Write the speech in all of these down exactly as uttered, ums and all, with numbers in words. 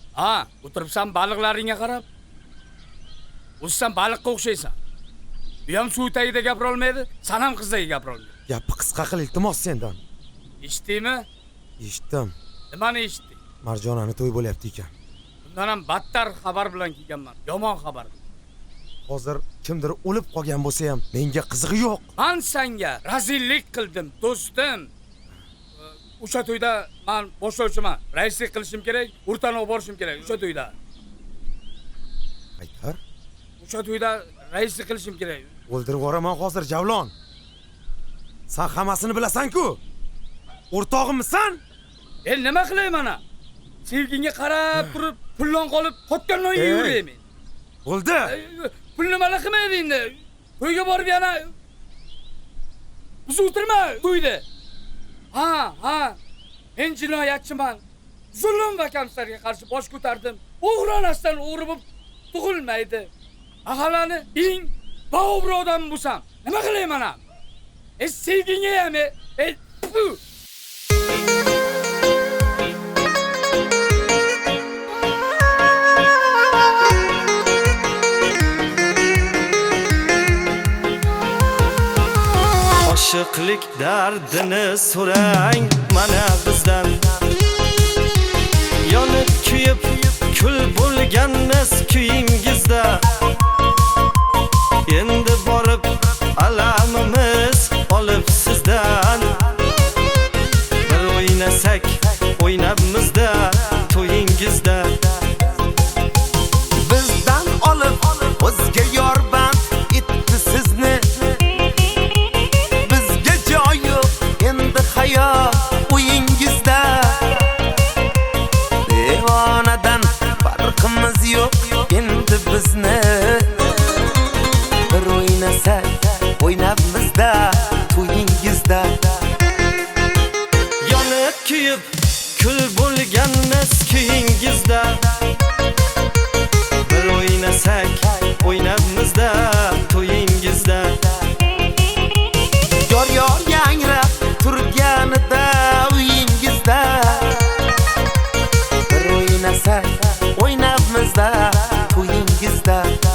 Ha, o'tiribsan baliqlaringga qarab. O'zsan baliqqa o'xshaysan. Bu ham suv tagida gapira olmaydi, sen ham qizdagi gapira olmaysan. Gapni qisqa qil iltimos sendan. Eshitdingmi? Eshitdim. Nimani eshitding? Marjonani to'y bo'lyapti ekan. Bundan ham battar xabar bilan kelganman. Yomon xabar. Hozir kimdir o'lib qolgan bo'lsa ham menga qizig'i yo'q. Men senga razillik qildim, do'stim. O'sha to'yda men boshlovchiman. Raislik qilishim kerak, o'rtani olib borishim kerak o'sha to'yda. Aytar? O'sha to'yda raislik qilishim kerak. O'ldirib yuboraman hozir Javlon. Sen hammasini bilasan-ku. O'rtog'imsan? Men nima qilay mana? Sevgingga qarab turib, pullon qolib, qotgandan yurayman. Bo'ldi. Pulni mana qilmaydingda. To'yga borib yana biz o'tirma to'yda. Ha, ha. Men jinoyatchiman. Zulm va kamsarga qarshi bosh ko'tardim. O'g'ronasdan o'g'ri bo'lib tug'ilmaydi. Ahalani eng bobur odam bo'lsam, nima qilay mana? E sevgingga ham, e bu Oshiqlik dardini so'rang mana bizdan. Yonib kuyib kul bo'lganmiz kuyingizda. Endi borib alamimiz olib sizdan. Bir o'ynasak o'ynabmizda to'yingizda. Bizdan olib o'zga yorband etdi sizni. Bizga joy yo'q endi hayot o'yingizda. Devonadan farqimiz yo'q endi bizni. Bir o'ynasak o'ynabmizda to'yingizda. Yonib kuyib kul bo'lganmiz kuyingizda. Bir o'ynasak o'ynabmizda to'yingizda. Yor yor yangrab turganida uyingizda. Bir o'ynasak o'ynabmizda to'yingizda.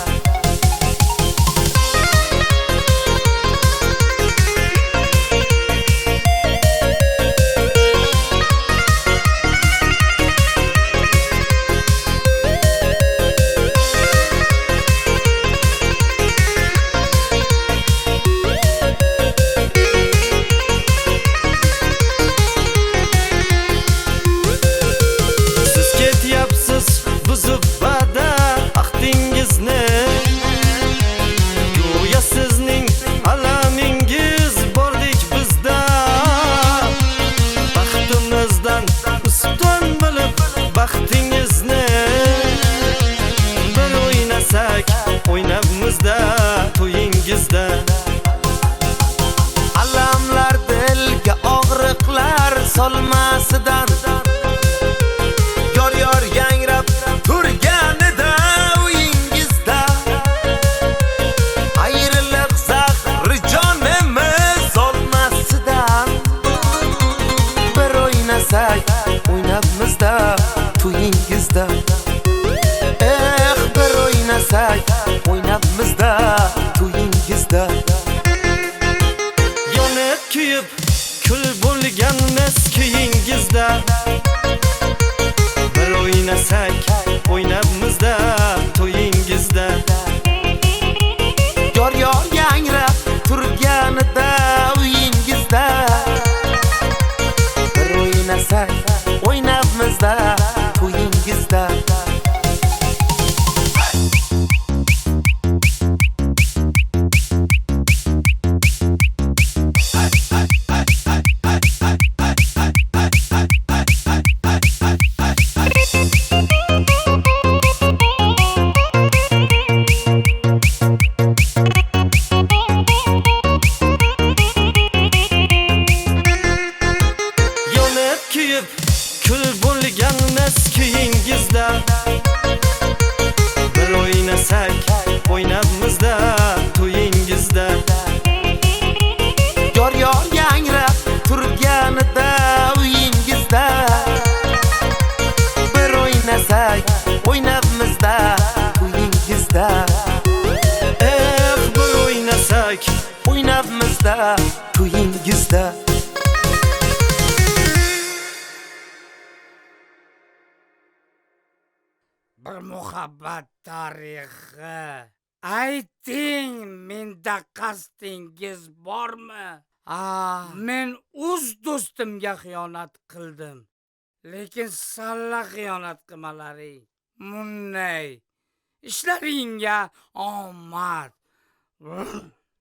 O'ynabmizda to'yingizda. Alamlar dilga og'riqlar solmasidan. Yor yor yangrab turganida uyingizda. Ayriliq zahri jonimiz olmasidan. Bir o'ynasak o'ynabmizda to'yingizda. Eh bir o'ynasak o'ynabmizda to'yingizda. Yonib kuyib kul bo'lganmiz kuyingizda. Bir o'ynasak o'ynabmizda to'yingizda. Yor yor yangrab turganida uyingizda. Bir o'ynasak o'ynabmizda to'yingizda. to'yingizda. Bir muhabbat tarixi. Ayting, menda qasdingiz bormi? Ah, men o'z do'stimga xiyonat qildim. Lekin salla xiyonat qilmalaring. Munday ishlaringga omad.